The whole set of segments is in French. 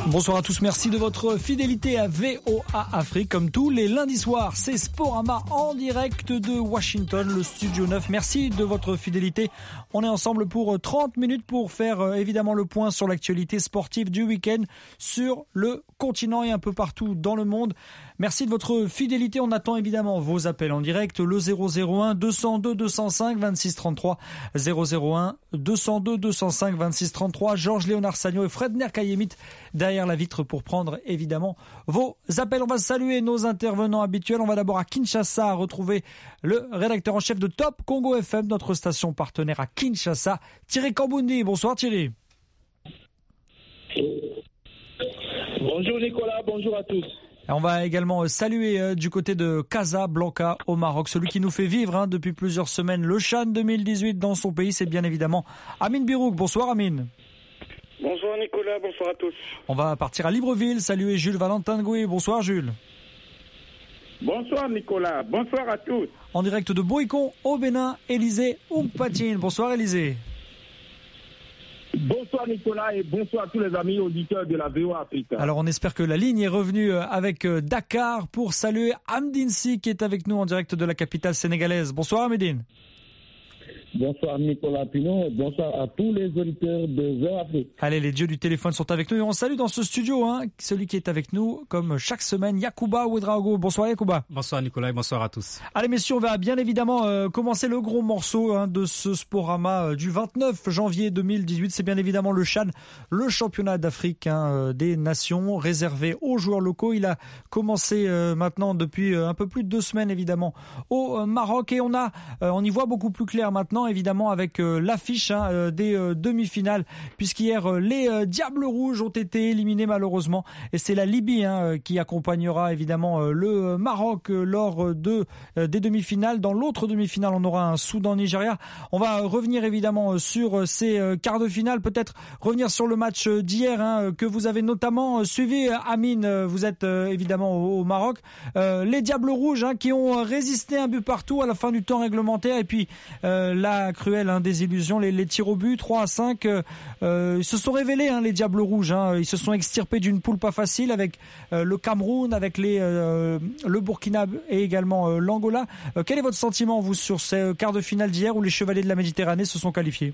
Bonsoir à tous, merci de votre fidélité à VOA Afrique. Comme tous les lundis soirs, c'est Sporama en direct de Washington, le studio 9. Merci de votre fidélité. On est ensemble pour 30 minutes pour faire évidemment le point sur l'actualité sportive du week-end sur le continent et un peu partout dans le monde. Merci de votre fidélité. On attend évidemment vos appels en direct. Le 001 202 205 26 33. 001 202 205 26 33. Georges Léonard Sagno et Fred Nerkayemit derrière la vitre pour prendre évidemment vos appels. On va saluer nos intervenants habituels. On va d'abord à Kinshasa retrouver le rédacteur en chef de Top Congo FM, notre station partenaire à Kinshasa, Thierry Kambundi. Bonsoir Thierry. Bonjour Nicolas, bonjour à tous. On va également saluer du côté de Casablanca au Maroc, celui qui nous fait vivre depuis plusieurs semaines le CHAN 2018 dans son pays, c'est bien évidemment Amine Birouk. Bonsoir Amine. Bonsoir Nicolas, bonsoir à tous. On va partir à Libreville, saluer Jules Valentin Gouy. Bonsoir Jules. Bonsoir Nicolas, bonsoir à tous. En direct de Boïcon au Bénin, Élisée Oupatine. Bonsoir Élisée. Bonsoir Nicolas et bonsoir à tous les amis auditeurs de la VOA Afrique. Alors on espère que la ligne est revenue avec Dakar pour saluer Amdine Si qui est avec nous en direct de la capitale sénégalaise. Bonsoir Amdine. Bonsoir Nicolas Pinon, bonsoir à tous les auditeurs de VOA Afrique. Allez, les dieux du téléphone sont avec nous et on salue dans ce studio celui qui est avec nous comme chaque semaine, Yacouba Ouedraogo. Bonsoir Yacouba. Bonsoir Nicolas et bonsoir à tous. Allez messieurs, on va bien évidemment commencer le gros morceau de ce Sporama du 29 janvier 2018. C'est bien évidemment le CHAN, le championnat d'Afrique des nations réservé aux joueurs locaux. Il a commencé maintenant depuis un peu plus de 2 semaines évidemment au Maroc et on y voit beaucoup plus clair maintenant évidemment avec l'affiche des demi-finales, puisqu'hier les Diables Rouges ont été éliminés malheureusement et c'est la Libye qui accompagnera évidemment le Maroc lors des demi-finales. Dans l'autre demi-finale on aura un Soudan-Nigeria. On va revenir évidemment sur ces quarts de finale, peut-être revenir sur le match d'hier que vous avez notamment suivi Amine, vous êtes évidemment au Maroc. Les Diables Rouges qui ont résisté un but partout à la fin du temps réglementaire et puis la cruelle désillusion, les tirs au but 3-5 ils se sont révélés les Diables Rouges, ils se sont extirpés d'une poule pas facile avec le Cameroun, avec le Burkina et également l'Angola. Quel est votre sentiment vous sur ces quarts de finale d'hier où les Chevaliers de la Méditerranée se sont qualifiés?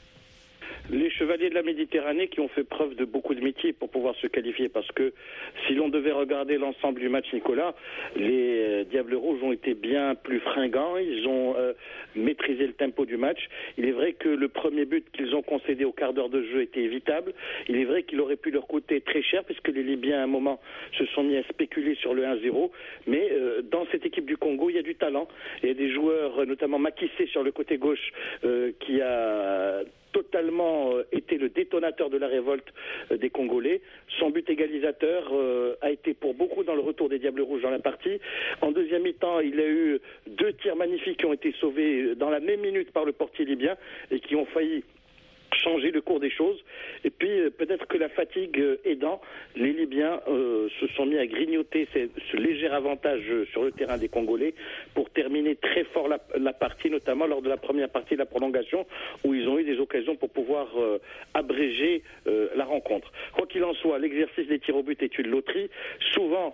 Les Chevaliers de la Méditerranée qui ont fait preuve de beaucoup de métier pour pouvoir se qualifier, parce que si l'on devait regarder l'ensemble du match, Nicolas, les Diables Rouges ont été bien plus fringants, ils ont maîtrisé le tempo du match. Il est vrai que le premier but qu'ils ont concédé au quart d'heure de jeu était évitable. Il est vrai qu'il aurait pu leur coûter très cher, puisque les Libyens à un moment se sont mis à spéculer sur le 1-0, mais dans cette équipe du Congo, il y a du talent. Il y a des joueurs, notamment Makissé sur le côté gauche, qui a totalement été le détonateur de la révolte des Congolais. Son but égalisateur a été pour beaucoup dans le retour des Diables Rouges dans la partie. En deuxième mi-temps, il a eu 2 tirs magnifiques qui ont été sauvés dans la même minute par le portier libyen et qui ont failli changer le cours des choses. Et puis peut-être que la fatigue aidant, les Libyens se sont mis à grignoter ce léger avantage sur le terrain des Congolais pour terminer très fort la partie, notamment lors de la première partie de la prolongation où ils ont eu des occasions pour pouvoir abréger la rencontre. Quoi qu'il en soit, l'exercice des tirs au but est une loterie. Souvent,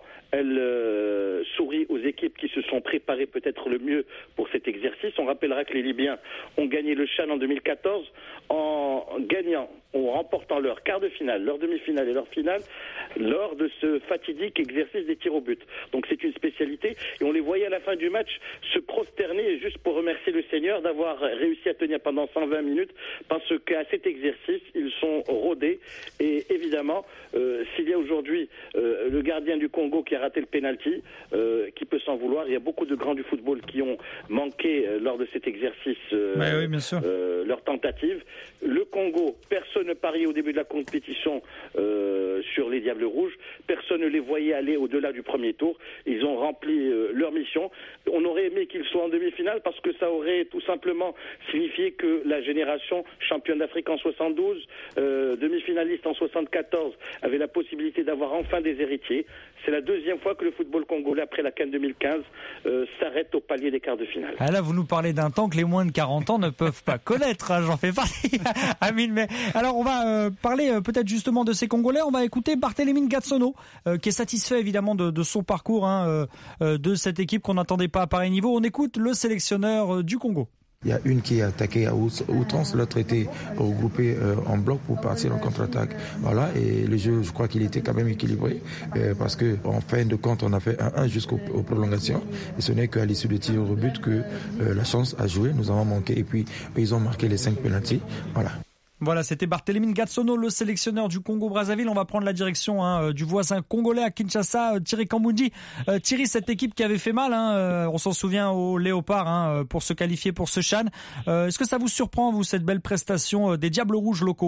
elle sourit aux équipes qui se sont préparées peut-être le mieux pour cet exercice. On rappellera que les Libyens ont gagné le CHAN en 2014 en gagnant, en remportant leur quart de finale, leur demi-finale et leur finale lors de ce fatidique exercice des tirs au but. Donc c'est une spécialité et on les voyait à la fin du match se prosterner juste pour remercier le Seigneur d'avoir réussi à tenir pendant 120 minutes parce qu'à cet exercice ils sont rodés et évidemment s'il y a aujourd'hui le gardien du Congo qui a raté le penalty, qui peut s'en vouloir, il y a beaucoup de grands du football qui ont manqué lors de cet exercice oui, bien sûr. leur tentative. Le Congo, personne ne pariait au début de la compétition sur les Diables Rouges, personne ne les voyait aller au-delà du premier tour. Ils ont rempli leur mission. On aurait aimé qu'ils soient en demi-finale parce que ça aurait tout simplement signifié que la génération championne d'Afrique en 72, demi-finaliste en 74, avait la possibilité d'avoir enfin des héritiers. C'est la deuxième fois que le football congolais, après la CAN 2015, s'arrête au palier des quarts de finale. Ah là, vous nous parlez d'un temps que les moins de 40 ans ne peuvent pas connaître. Hein, j'en fais partie, Amine. Mais alors, on va parler peut-être justement de ces Congolais. On va écouter Barthélémy Gatsono, qui est satisfait évidemment de son parcours, de cette équipe qu'on n'attendait pas à pareil niveau. On écoute le sélectionneur du Congo. Il y a une qui est attaquée à outrance, l'autre était regroupée en bloc pour partir en contre-attaque. Voilà, et le jeu, je crois qu'il était quand même équilibré parce que en fin de compte, on a fait 1-1 jusqu'aux prolongations. Et ce n'est qu'à l'issue de tir au but que la chance a joué. Nous avons manqué et puis ils ont marqué les 5 pénaltys. Voilà. Voilà, c'était Barthélémy Gatsono, le sélectionneur du Congo-Brazzaville. On va prendre la direction du voisin congolais à Kinshasa, Thierry Kambundi. Thierry, cette équipe qui avait fait mal, on s'en souvient aux Léopards pour se qualifier pour ce CHAN. Est-ce que ça vous surprend, vous, cette belle prestation des Diables Rouges locaux ?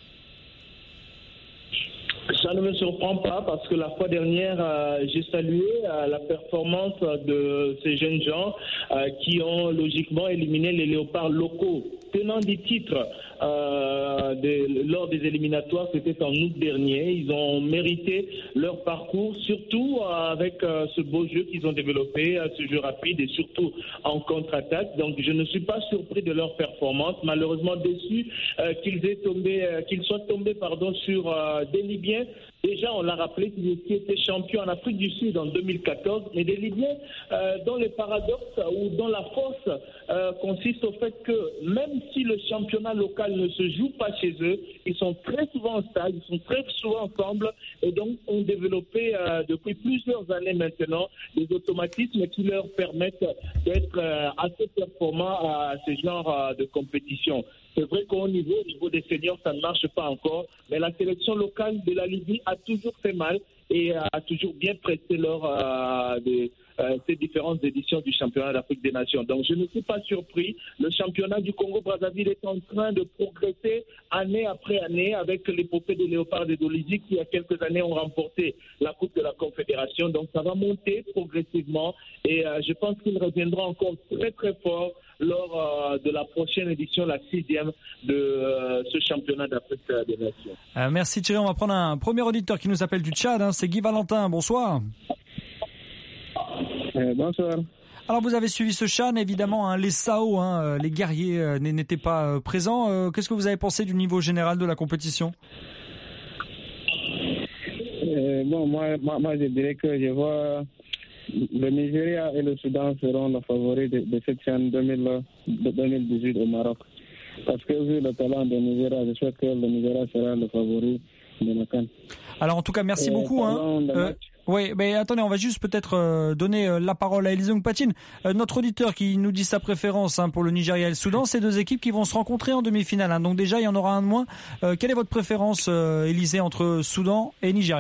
Ça ne me surprend pas parce que la fois dernière, j'ai salué la performance de ces jeunes gens qui ont logiquement éliminé les Léopards locaux. Tenant des titres lors des éliminatoires, c'était en août dernier. Ils ont mérité leur parcours, surtout avec ce beau jeu qu'ils ont développé, ce jeu rapide et surtout en contre-attaque. Donc je ne suis pas surpris de leur performance. Malheureusement déçu qu'ils soient tombés sur des Libyens. Déjà, on l'a rappelé qu'ils étaient champions en Afrique du Sud en 2014, mais des Libyens dont le paradoxe ou dont la force consiste au fait que même si le championnat local ne se joue pas chez eux, ils sont très souvent en stade, ils sont très souvent ensemble et donc ont développé depuis plusieurs années maintenant des automatismes qui leur permettent d'être assez performants à ce genre de compétition. C'est vrai qu'au niveau des seniors, ça ne marche pas encore, mais la sélection locale de la Libye a toujours fait mal et a toujours bien pressé lors de ces différentes éditions du championnat d'Afrique des Nations. Donc je ne suis pas surpris. Le championnat du Congo-Brazzaville est en train de progresser année après année avec l'épopée des Léopards de Dolisie qui, il y a quelques années, ont remporté la Coupe de la Confédération. Donc ça va monter progressivement et je pense qu'il reviendra encore très très fort lors de la prochaine édition, la 6e de ce championnat d'Afrique des Nations. Merci Thierry. On va prendre un premier auditeur qui nous appelle du Tchad. C'est Guy Valentin. Bonsoir. Bonsoir. Alors vous avez suivi ce CHAN, évidemment, les SAO, les guerriers n'étaient pas présents. Qu'est-ce que vous avez pensé du niveau général de la compétition ? Moi je dirais que je vois le Nigeria et le Soudan seront les favoris de cette CHAN 2018 au Maroc. Parce que vu le talent du Nigeria, je souhaite que le Nigeria sera le favori de la CAN. Alors en tout cas, merci beaucoup. Oui, mais attendez, on va juste peut-être donner la parole à Élisée Mpatine, notre auditeur qui nous dit sa préférence pour le Nigeria et le Soudan. Ces deux équipes qui vont se rencontrer en demi-finale. Donc déjà, il y en aura un de moins. Quelle est votre préférence, Élisée, entre Soudan et Nigeria ?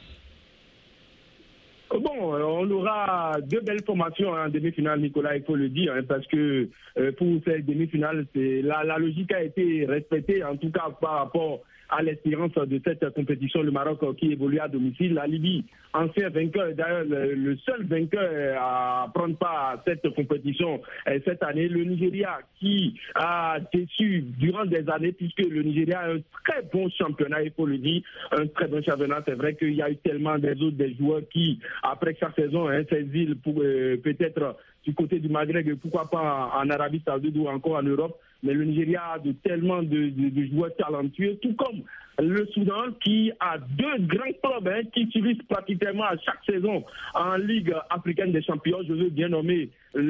Bon, on aura deux belles formations en demi-finale, Nicolas, il faut le dire, parce que pour cette demi-finale, la logique a été respectée, en tout cas par rapport à l'espérance de cette compétition, le Maroc qui évolue à domicile, la Libye, ancien vainqueur, d'ailleurs le seul vainqueur à prendre part à cette compétition cette année, le Nigeria qui a déçu durant des années puisque le Nigeria a un très bon championnat, il faut le dire, un très bon championnat. C'est vrai qu'il y a eu tellement des joueurs qui, après chaque saison, s'exilent pour peut-être du côté du Maghreb, pourquoi pas en Arabie Saoudite ou encore en Europe. Mais le Nigeria a tellement de joueurs talentueux, tout comme le Soudan qui a deux grands clubs qui subissent pratiquement à chaque saison en Ligue africaine des champions. Je veux bien nommer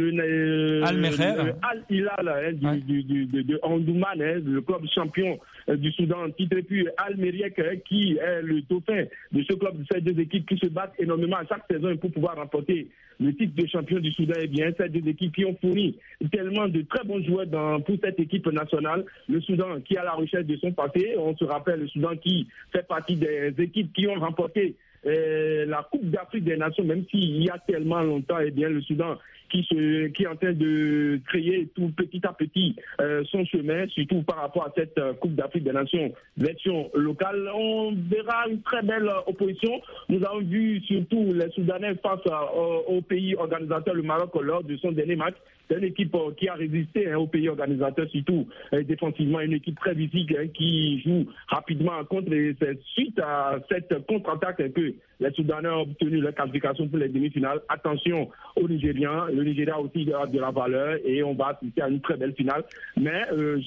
Al-Hilal de Omdurman, le club champion du Soudan, titre, et puis Al-Meriek qui est le dauphin de ce club, de ces deux équipes qui se battent énormément à chaque saison pour pouvoir remporter le titre de champion du Soudan. Et bien, ces deux équipes qui ont fourni tellement de très bons joueurs pour cette équipe nationale. Le Soudan qui est à la recherche de son passé. On se rappelle le Soudan qui fait partie des équipes qui ont remporté la Coupe d'Afrique des Nations, même s'il y a tellement longtemps. Et bien, le Soudan qui est en train de créer tout petit à petit son chemin, surtout par rapport à cette Coupe d'Afrique des Nations version locale. On verra une très belle opposition. Nous avons vu surtout les Soudanais face au pays organisateur, le Maroc, lors de son dernier match. C'est une équipe qui a résisté au pays organisateur, surtout défensivement, une équipe très physique qui joue rapidement contre. Et c'est suite à cette contre-attaque que les Soudanais ont obtenu leur qualification pour les demi-finales. Attention aux Nigérians, le Nigeria aussi a de la valeur et on va assister à une très belle finale. Mais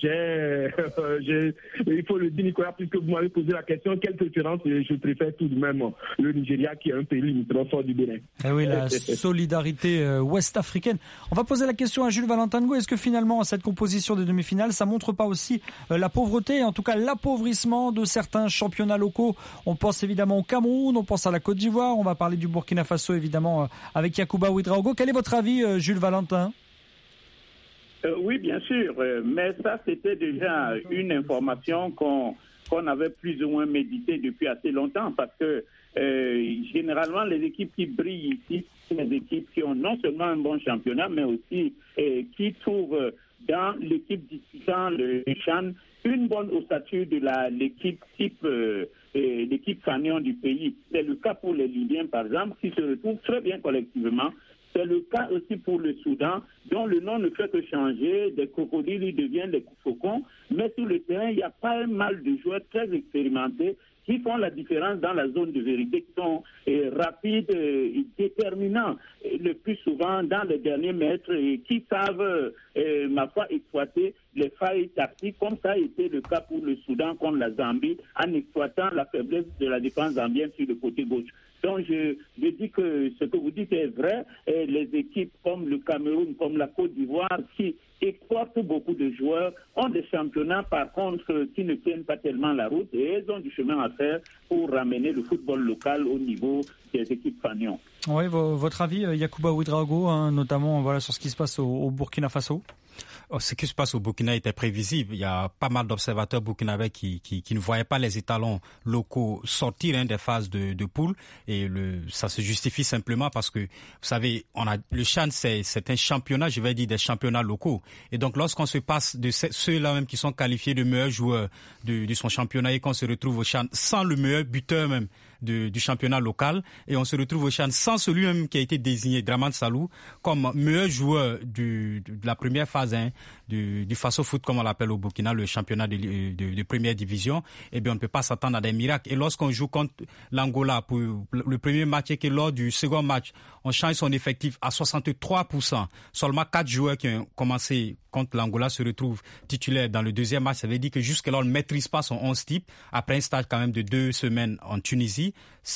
il faut le dire, Nicolas, puisque vous m'avez posé la question, quelle préférence? Je préfère tout de même le Nigeria qui est un pays limitrophe fort du Bénin. Eh oui, la solidarité ouest-africaine. On va poser la question à Jules Valentin-Ngou. Est-ce que finalement, cette composition des demi-finales, ça montre pas aussi la pauvreté, en tout cas l'appauvrissement de certains championnats locaux? On pense évidemment au Cameroun, on pense à la Côte d'Ivoire, on va parler du Burkina Faso évidemment avec Yacouba Ouedraogo. Quel est votre avis, Jules Valentin? Oui, bien sûr, mais ça c'était déjà une information qu'on avait plus ou moins médité depuis assez longtemps, parce que généralement les équipes qui brillent ici, c'est les équipes qui ont non seulement un bon championnat, mais aussi qui trouvent dans l'équipe disputant le CHAN une bonne ossature de l'équipe type l'équipe fanion du pays. C'est le cas pour les Libyens, par exemple, qui se retrouvent très bien collectivement. C'est le cas aussi pour le Soudan, dont le nom ne fait que changer. Des crocodiles, ils deviennent des faucons. Mais sur le terrain, il y a pas mal de joueurs très expérimentés qui font la différence dans la zone de vérité, qui sont rapides et déterminants, le plus souvent dans les derniers mètres, et qui savent, ma foi, exploiter les failles tactiques, comme ça a été le cas pour le Soudan contre la Zambie, en exploitant la faiblesse de la défense zambienne sur le côté gauche. Donc je dis que ce que vous dites est vrai, et les équipes comme le Cameroun, comme la Côte d'Ivoire, qui exportent beaucoup de joueurs, ont des championnats par contre qui ne tiennent pas tellement la route, et elles ont du chemin à faire pour ramener le football local au niveau des équipes fanions. Oui, votre avis, Yacouba Ouedraogo, notamment sur ce qui se passe au Burkina Faso? Ce qui se passe au Burkina était prévisible. Il y a pas mal d'observateurs burkinabés qui ne voyaient pas les étalons locaux sortir des phases de poule, et ça se justifie simplement parce que, vous savez, le CHAN, c'est un championnat, je vais dire, des championnats locaux. Et donc, lorsqu'on se passe de ceux-là même qui sont qualifiés de meilleurs joueurs de son championnat et qu'on se retrouve au CHAN sans le meilleur buteur même du championnat local, et on se retrouve au CHAN sans celui même qui a été désigné, Dramane Salou, comme meilleur joueur de la première phase du Faso Foot, comme on l'appelle au Burkina, le championnat de première division, eh bien on ne peut pas s'attendre à des miracles. Et lorsqu'on joue contre l'Angola pour le premier match, et que lors du second match, on change son effectif à 63%, seulement 4 joueurs qui ont commencé contre l'Angola se retrouvent titulaires dans le deuxième match, ça veut dire que jusque-là on ne maîtrise pas son 11 type. Après un stage quand même de 2 semaines en Tunisie,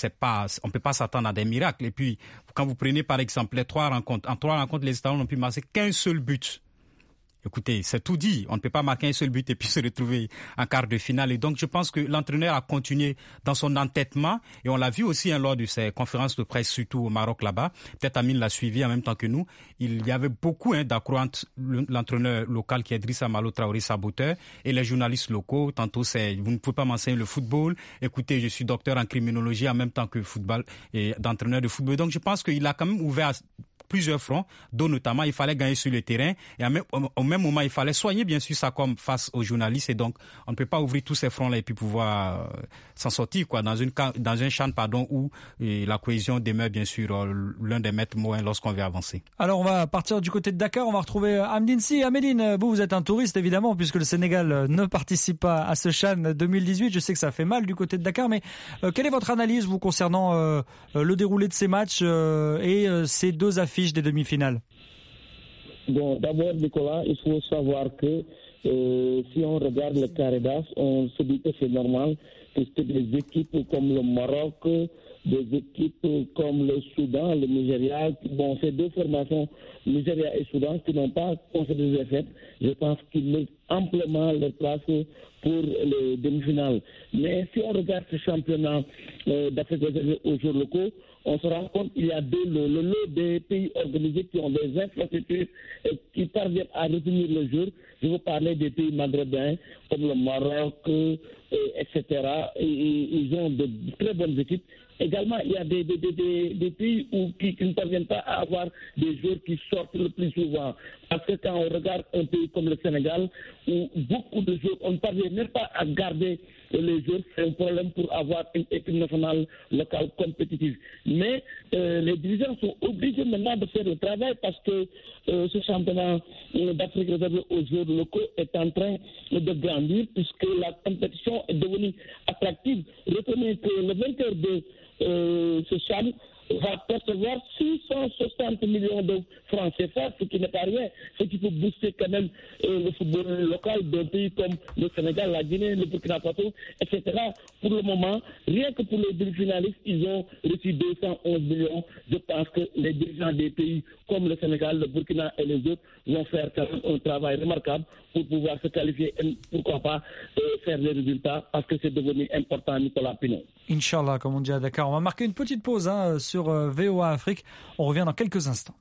on ne peut pas s'attendre à des miracles. Et puis, quand vous prenez par exemple les 3 rencontres, en 3 rencontres, les États n'ont pu marquer qu'un seul but. Écoutez, c'est tout dit. On ne peut pas marquer un seul but et puis se retrouver en quart de finale. Et donc, je pense que l'entraîneur a continué dans son entêtement. Et on l'a vu aussi lors de ses conférences de presse, surtout au Maroc là-bas. Peut-être Amine l'a suivi en même temps que nous. Il y avait beaucoup d'accrocs entre l'entraîneur local qui est Drissa Malo Traoré, saboteur, et les journalistes locaux. Tantôt, vous ne pouvez pas m'enseigner le football. Écoutez, je suis docteur en criminologie en même temps que football et d'entraîneur de football. Donc, je pense qu'il a quand même ouvert plusieurs fronts, dont notamment il fallait gagner sur le terrain, et au même moment il fallait soigner bien sûr ça comme face aux journalistes, et donc on ne peut pas ouvrir tous ces fronts là et puis pouvoir s'en sortir dans un champ où la cohésion demeure bien sûr l'un des maîtres mots lorsqu'on veut avancer. Alors on va partir du côté de Dakar, on va retrouver Amdine Si. Améline, vous êtes un touriste évidemment puisque le Sénégal ne participe pas à ce CHAN 2018, je sais que ça fait mal du côté de Dakar, mais quelle est votre analyse vous concernant le déroulé de ces matchs et ces 2 affiches des demi-finales? Bon, d'abord, Nicolas, il faut savoir que si on regarde le carré d'as, on se dit que c'est normal que des équipes comme le Maroc, des équipes comme le Soudan, le Nigeria, ces 2 formations, Nigeria et Soudan, qui n'ont pas concédé des défaites, je pense qu'ils ont amplement leur place pour les demi-finales. Mais si on regarde ce championnat d'Afrique réservé aux joueurs locaux, on se rend compte qu'il y a le lot des pays organisés qui ont des infrastructures et qui parviennent à retenir le jeu. Je veux parler des pays maghrébins comme le Maroc, etc. Et ils ont de très bonnes équipes. Également, il y a des pays qui ne parviennent pas à avoir des joueurs qui sortent le plus souvent. Parce que quand on regarde un pays comme le Sénégal, où beaucoup de joueurs, on ne parvient même pas à garder les joueurs, c'est un problème pour avoir une équipe nationale locale compétitive. Mais les dirigeants sont obligés maintenant de faire le travail parce que ce championnat d'Afrique réservé aux joueurs locaux est en train de grandir puisque la compétition est devenue attractive. Retenez que le vainqueur ce CHAN va percevoir 660 millions de francs CFA, ce qui n'est pas rien, ce qui peut booster quand même le football local d'un pays comme le Sénégal, la Guinée, le Burkina Faso, etc. Pour le moment, rien que pour les demi-finalistes, ils ont reçu 211 millions. Je pense que les dirigeants des pays comme le Sénégal, le Burkina et les autres vont faire quand même un travail remarquable pour pouvoir se qualifier et pourquoi pas faire des résultats parce que c'est devenu important, Nicolas Pinon. Inch'Allah, comme on dit à Dakar. On va marquer une petite pause sur VOA Afrique. On revient dans quelques instants.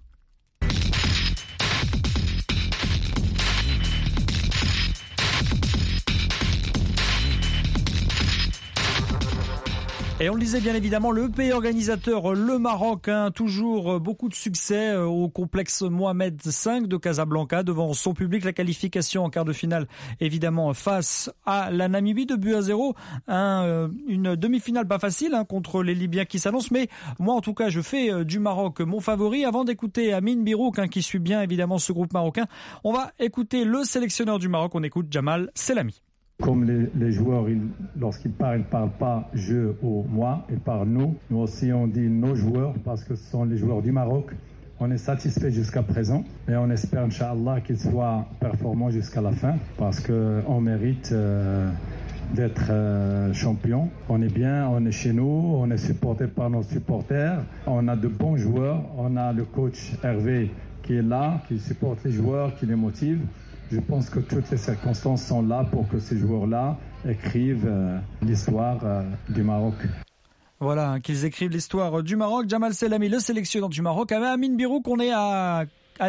Et on le disait bien évidemment, le pays organisateur, le Maroc, toujours beaucoup de succès au complexe Mohamed V de Casablanca devant son public. La qualification en quart de finale, évidemment, face à la Namibie, 2-0. Une demi-finale pas facile contre les Libyens qui s'annoncent. Mais moi, en tout cas, je fais du Maroc mon favori. Avant d'écouter Amine Birouk, qui suit bien évidemment ce groupe marocain, on va écouter le sélectionneur du Maroc. On écoute Jamal Selami. Comme les joueurs, lorsqu'ils parlent, ils ne parlent pas je ou moi, ils parlent nous. Nous aussi, on dit nos joueurs parce que ce sont les joueurs du Maroc. On est satisfait jusqu'à présent et on espère, Inch'Allah, qu'ils soient performants jusqu'à la fin parce qu'on mérite d'être champion. On est bien, on est chez nous, on est supporté par nos supporters. On a de bons joueurs. On a le coach Hervé qui est là, qui supporte les joueurs, qui les motive. Je pense que toutes les circonstances sont là pour que ces joueurs-là écrivent l'histoire du Maroc. Voilà, qu'ils écrivent l'histoire du Maroc. Jamal Selami, le sélectionneur du Maroc. Avec Amine Birouk, on est à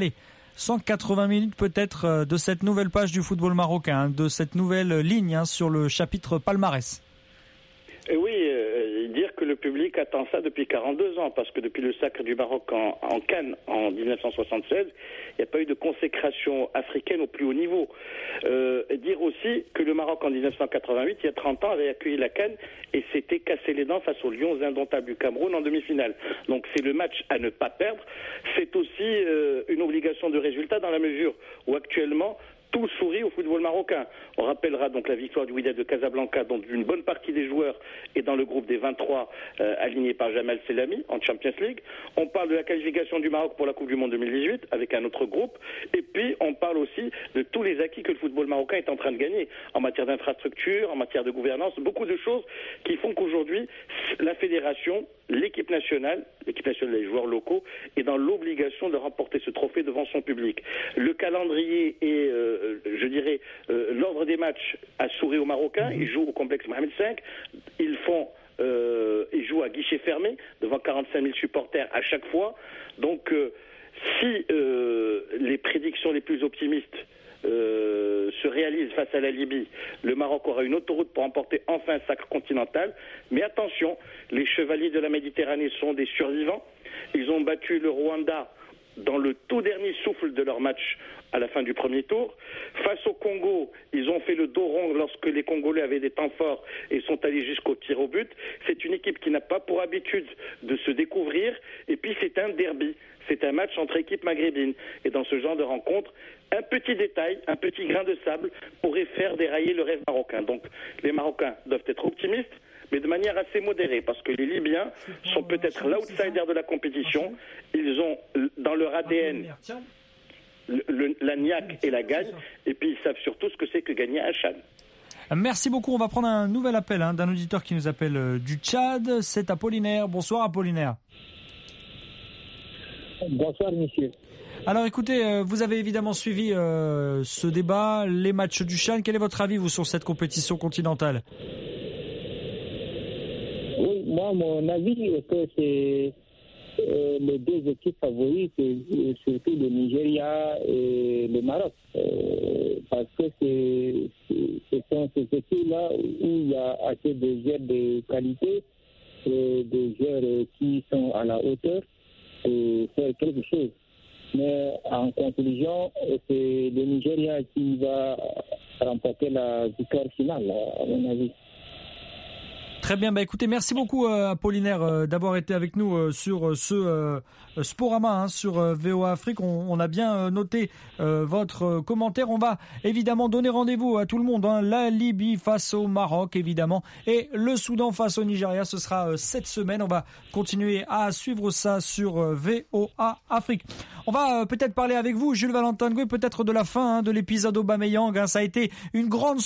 180 minutes peut-être de cette nouvelle page du football marocain, de cette nouvelle ligne sur le chapitre palmarès. Et oui, dire que le public attend ça depuis 42 ans, parce que depuis le sacre du Maroc en Cannes en 1976, il n'y a pas eu de consécration africaine au plus haut niveau. Dire aussi que le Maroc en 1988, il y a 30 ans, avait accueilli la Cannes et s'était cassé les dents face aux Lions indomptables du Cameroun en demi-finale. Donc c'est le match à ne pas perdre. C'est aussi une obligation de résultat dans la mesure où actuellement, tout sourit au football marocain. On rappellera donc la victoire du Wydad de Casablanca, dont une bonne partie des joueurs est dans le groupe des 23 alignés par Jamal Selami en Champions League. On parle de la qualification du Maroc pour la Coupe du Monde 2018 avec un autre groupe. Et puis on parle aussi de tous les acquis que le football marocain est en train de gagner en matière d'infrastructure, en matière de gouvernance, beaucoup de choses qui font qu'aujourd'hui la fédération, l'équipe nationale des joueurs locaux est dans l'obligation de remporter ce trophée devant son public. Le calendrier et l'ordre des matchs a souri aux Marocains. Ils jouent au complexe Mohamed V. Ils jouent à guichet fermé devant 45 000 supporters à chaque fois. Donc, si les prédictions les plus optimistes se réalisent face à la Libye, le Maroc aura une autoroute pour remporter enfin un sacre continental. Mais attention, les chevaliers de la Méditerranée sont des survivants. Ils ont battu le Rwanda dans le tout dernier souffle de leur match à la fin du premier tour. Face au Congo, ils ont fait le dos rond lorsque les Congolais avaient des temps forts et sont allés jusqu'au tir au but. C'est une équipe qui n'a pas pour habitude de se découvrir. Et puis c'est un derby. C'est un match entre équipes maghrébines. Et dans ce genre de rencontre, un petit détail, un petit grain de sable pourrait faire dérailler le rêve marocain. Donc les Marocains doivent être optimistes, mais de manière assez modérée, parce que les Libyens sont peut-être l'outsider de la compétition. Ils ont dans leur ADN la niaque et la gagne, et puis ils savent surtout ce que c'est que gagner un Tchad. Merci beaucoup. On va prendre un nouvel appel d'un auditeur qui nous appelle du Tchad. C'est Apollinaire. Bonsoir Apollinaire. Bonsoir monsieur. Alors écoutez, vous avez évidemment suivi ce débat, les matchs du Tchad. Quel est votre avis, vous, sur cette compétition continentale ? Oui, moi, mon avis est que c'est les deux équipes favorites, surtout le Nigeria et le Maroc. Parce que ce sont ces équipes-là où il y a assez de joueurs de qualité, des joueurs qui sont à la hauteur et faire quelque chose. Mais en conclusion, c'est le Nigeria qui va remporter la victoire finale, à mon avis. Très bien, écoutez, merci beaucoup Apollinaire d'avoir été avec nous sur ce Sporama sur VOA Afrique. On a bien noté votre commentaire. On va évidemment donner rendez-vous à tout le monde. La Libye face au Maroc évidemment et le Soudan face au Nigeria. Ce sera cette semaine. On va continuer à suivre ça sur VOA Afrique. On va peut-être parler avec vous, Jules Valentin Goué, peut-être de la fin de l'épisode Aubameyang. Ça a été une grande